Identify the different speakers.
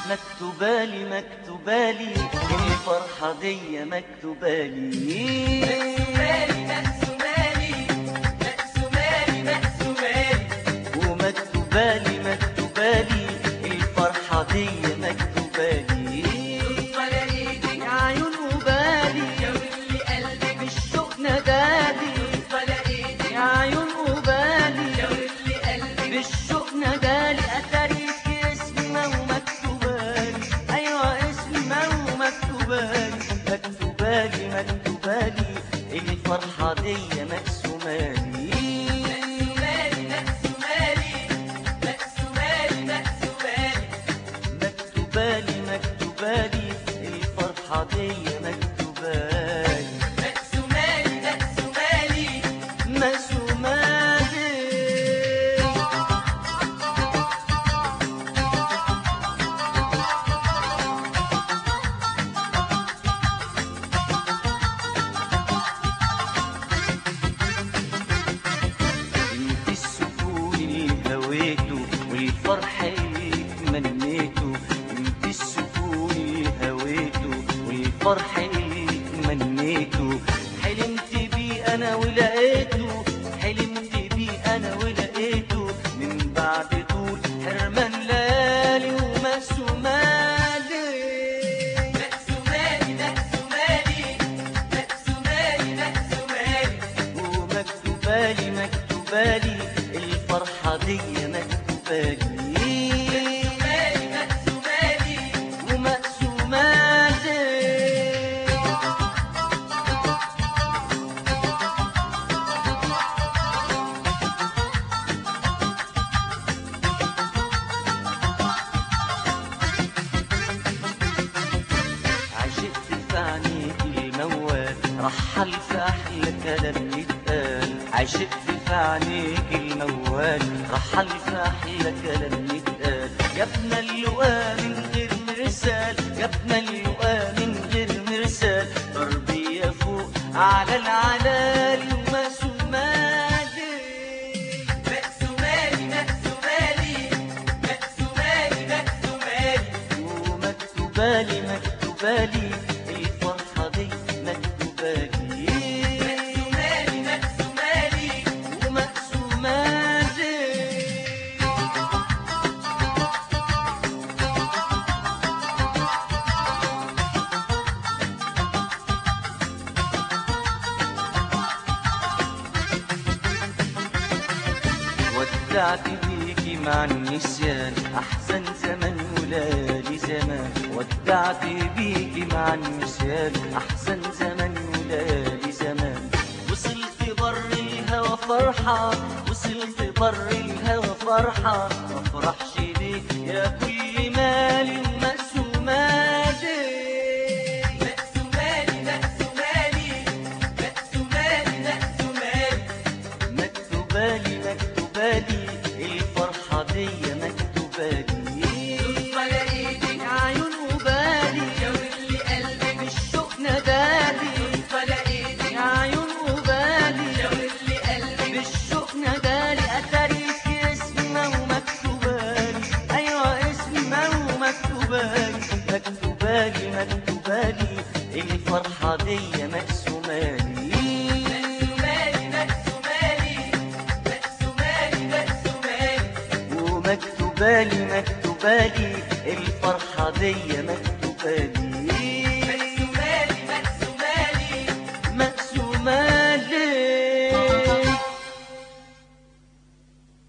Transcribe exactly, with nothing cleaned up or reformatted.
Speaker 1: مكتوبالي مكتوبالي الفرحة دي مكتوبالي
Speaker 2: مقسومالي مقسومالي مقسومالي مقسومالي
Speaker 1: ومكتوبالي مكتوبالي الفرحة دي مكتوبالي
Speaker 2: على ايدك
Speaker 1: يا عيون وبالي
Speaker 2: يا واللي قلبك
Speaker 1: بالشوق نادالي
Speaker 2: على ايدك
Speaker 1: يا عيون وبالي
Speaker 2: يا واللي قلبك
Speaker 1: بالشوق نادالي أتاريك اسمه ومكتوبالي أيوة اسمه ومكتوبالي مكتوبالي مكتوبالي الفرحة دي مقسومالي
Speaker 2: مقسومالي مقسومالي مقسومالي مقسومالي
Speaker 1: مكتوبالي مكتوبالي الفرحة دي مكتوبالي
Speaker 2: مقسومالي مقسومالي
Speaker 1: مقسومالي انت السكون اللي هويته والفرح اللي تمنيته انت السكون اللي هويته والفرح اللي تمنيته حلمت بيه انا ولقيته حلمت بيه انا ولقيته من بعد طول حرمان ليالي ومقسومالي
Speaker 2: مقسومالي مقسومالي مقسومالي مقسومالي
Speaker 1: ومكتوبالي مكتوبالي الفرحة دي مكتوبالي
Speaker 2: مقسومالي مقسومالي
Speaker 1: ومقسومالي عشقت في عينيك الموال رحل في أحلى كلام يتقال عشقت في عينيك الموال رحل في أحلى كلام يتقال جبنا اللقاء من غير مرسال جبنا اللقاء من غير مرسال تربية فوق على العلالي ومقسومالي
Speaker 2: مقسومالي مقسومالي مقسومالي مقسومالي
Speaker 1: ومكتوبالي مكتوبالي الفرحة دي مكتوبالي
Speaker 2: مقسومالي مقسومالي
Speaker 1: ومقسومالي ودعت بيكي مع النسيان أحسن زمن ولالي زمان ودعت بيكي مع النسيان أحسن زمن ولالي زمان وصلت بر الهوى فرحة وصلت بر الهوى فرحة مفرحش بيك يا كل مالي ومقسومالي
Speaker 2: مقسومالي مقسومالي مقسومالي مقسومالي
Speaker 1: مكتوبالي مكتوبالي الفرحة دي مكتوبالي
Speaker 2: على ايدك
Speaker 1: يا عيون وبالي
Speaker 2: يا واللي قلبك
Speaker 1: بالشوق نادالي
Speaker 2: على ايدك
Speaker 1: يا عيون وبالي
Speaker 2: يا واللي قلبك
Speaker 1: بالشوق نادالي أتاريك اسمه ومكتوبالي أيوة اسمه ومكتوبالي مكتوبالي مكتوبالي الفرحة دي مقسومالي
Speaker 2: مقسومالي مقسومالي مقسومالي مقسومالي
Speaker 1: ومكتوبالي مكتوبالي الفرحة دي مكتوبالي